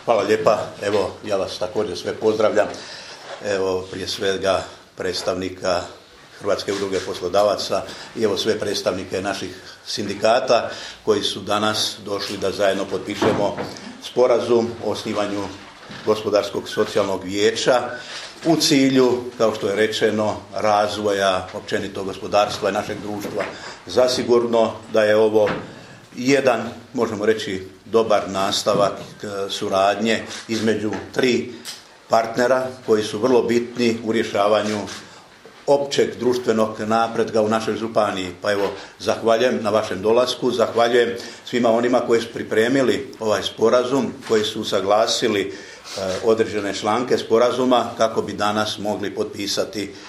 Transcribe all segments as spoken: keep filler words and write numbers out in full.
Hvala lijepa. Evo, ja vas također sve pozdravljam. Evo, prije svega predstavnika Hrvatske udruge poslodavaca i evo sve predstavnike naših sindikata koji su danas došli da zajedno potpišemo sporazum o osnivanju Gospodarskog socijalnog vijeća u cilju, kao što je rečeno, razvoja općenito gospodarstva i našeg društva. Zasigurno da je ovo jedan, možemo reći, dobar nastavak suradnje između tri partnera koji su vrlo bitni u rješavanju općeg društvenog napretka u našoj županiji. Pa evo, zahvaljujem na vašem dolasku, zahvaljujem svima onima koji su pripremili ovaj sporazum, koji su usaglasili e, određene članke sporazuma kako bi danas mogli potpisati e,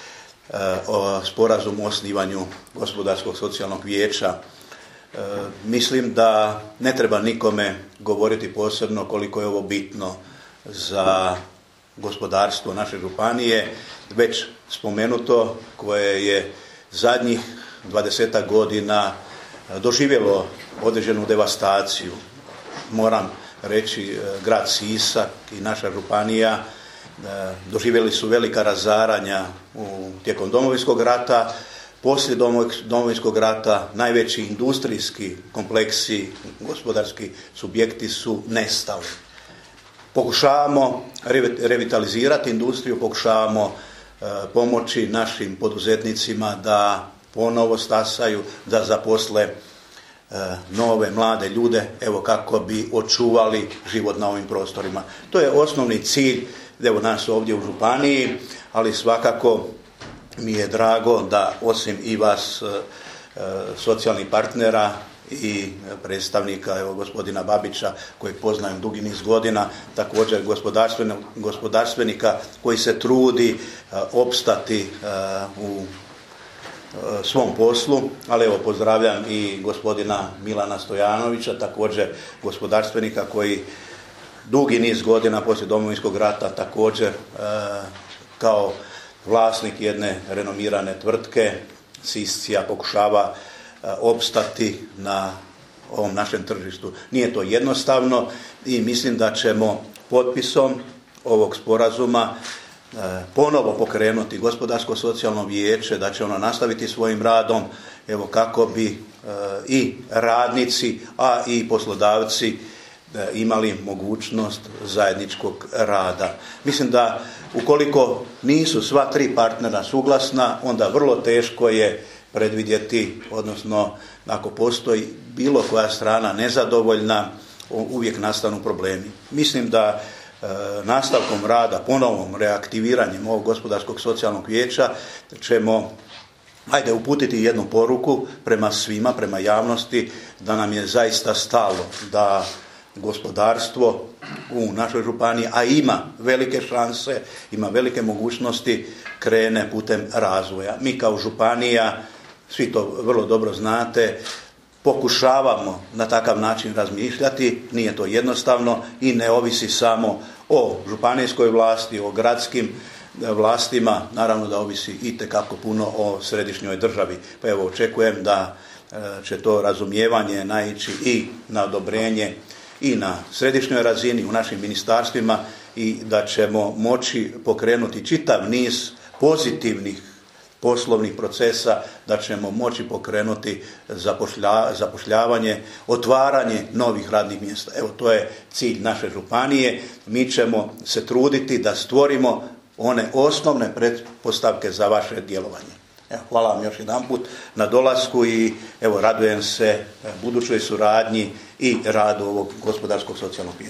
o, sporazum o osnivanju Gospodarskog socijalnog vijeća. E, mislim da ne treba nikome govoriti posebno koliko je ovo bitno za gospodarstvo naše županije, već spomenuto koje je zadnjih dvadesetak godina doživjelo određenu devastaciju. Moram reći, grad Sisak i naša županija doživjeli su velika razaranja u, tijekom Domovinskog rata. Poslije Domovinskog rata najveći industrijski kompleksi, gospodarski subjekti su nestali. Pokušavamo revitalizirati industriju, pokušavamo e, pomoći našim poduzetnicima da ponovo stasaju, da zaposle e, nove, mlade ljude, evo kako bi očuvali život na ovim prostorima. To je osnovni cilj, evo nas ovdje u županiji, ali svakako mi je drago da osim i vas, e, socijalnih partnera, i predstavnika evo, gospodina Babića kojeg poznajem dugi niz godina, također gospodarstvenika koji se trudi uh, opstati uh, u uh, svom poslu, ali evo pozdravljam i gospodina Milana Stojanovića, također gospodarstvenika koji dugi niz godina poslije Domovinskog rata također uh, kao vlasnik jedne renomirane tvrtke Siscia pokušava opstati na ovom našem tržištu. Nije to jednostavno i mislim da ćemo potpisom ovog sporazuma ponovo pokrenuti Gospodarsko socijalno vijeće, da će ono nastaviti svojim radom, evo kako bi i radnici, a i poslodavci imali mogućnost zajedničkog rada. Mislim da ukoliko nisu sva tri partnera suglasna, onda vrlo teško je predvidjeti, odnosno ako postoji bilo koja strana nezadovoljna, uvijek nastanu problemi. Mislim da e, nastavkom rada, ponovnom reaktiviranjem ovog Gospodarskog socijalnog vijeća ćemo ajde uputiti jednu poruku prema svima, prema javnosti, da nam je zaista stalo da gospodarstvo u našoj županiji, a ima velike šanse, ima velike mogućnosti, krene putem razvoja. Mi kao županija, svi to vrlo dobro znate, pokušavamo na takav način razmišljati, nije to jednostavno i ne ovisi samo o županijskoj vlasti, o gradskim vlastima, naravno da ovisi itekako puno o središnjoj državi. Pa evo, očekujem da će to razumijevanje naići i na odobrenje i na središnjoj razini, u našim ministarstvima i da ćemo moći pokrenuti čitav niz pozitivnih poslovnih procesa, da ćemo moći pokrenuti zapošlja, zapošljavanje, otvaranje novih radnih mjesta. Evo, to je cilj naše županije. Mi ćemo se truditi da stvorimo one osnovne pretpostavke za vaše djelovanje. Evo, hvala vam još jedanput na dolasku i evo, radujem se budućoj suradnji i radu ovog Gospodarskog socijalnog vijeća.